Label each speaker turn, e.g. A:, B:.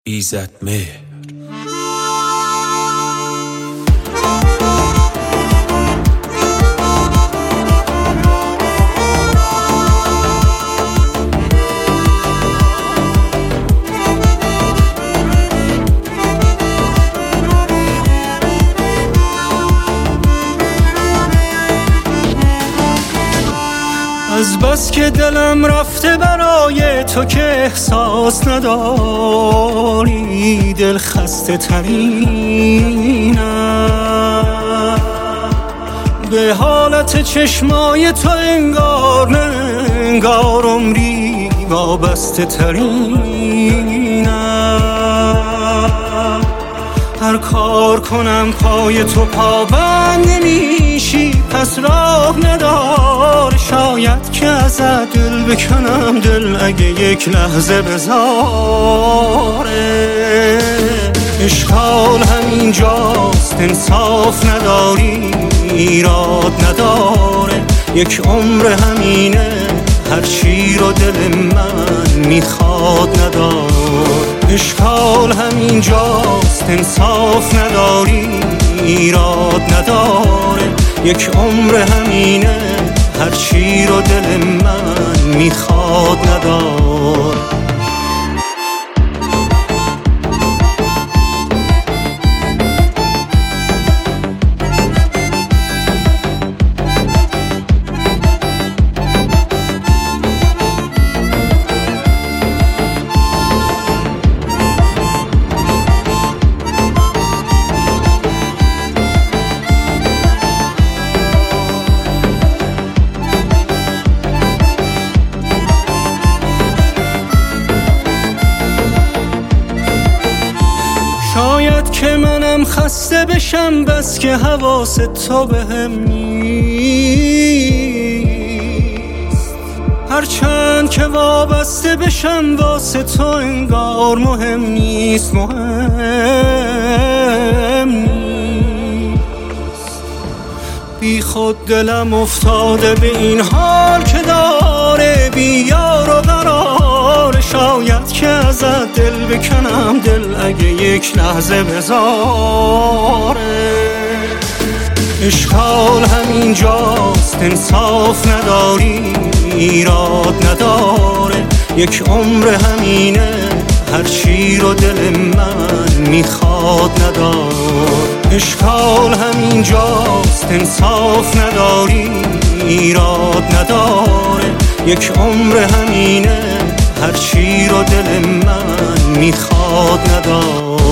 A: ایزد مهر.
B: از بس که دلم رفته برای تو که احساس نداری، دل خسته ترینم. به حالت چشمای تو انگار نه انگار عمری وابسته ترینم. هر کار کنم پای تو پابند نمیشی، پس راه نداره شاید که ازت دل بکنم، دل اگه یک لحظه بذاره. اشکال همینجاست، انصاف نداری، ایراد نداره، یک عمر همینه، هر چی رو دل من میخواد نداره. اشکال همینجاست، انصاف نداری، ایراد نداره، یک عمر همینه، هر چی رو دل من میخواد نداره. شاید که منم خسته بشم، بس که حواس تو بهم نیست. هرچند که وابسته بشم واسه تو انگار مهم نیست، مهم نیست. بی خود دلم افتاده به این حال که داره بی یار و قرار. شاید که ازت دل بکنم، دل اگه یک لحظه بذاره. اشکال همینجاست، انصاف نداری، ایراد نداره، یک عمر همینه، هر چی رو دل من میخواد نداره. اشکال همینجاست، انصاف نداری، ایراد نداره، یک عمر همینه، هر چی رو دل من میخواد نداره.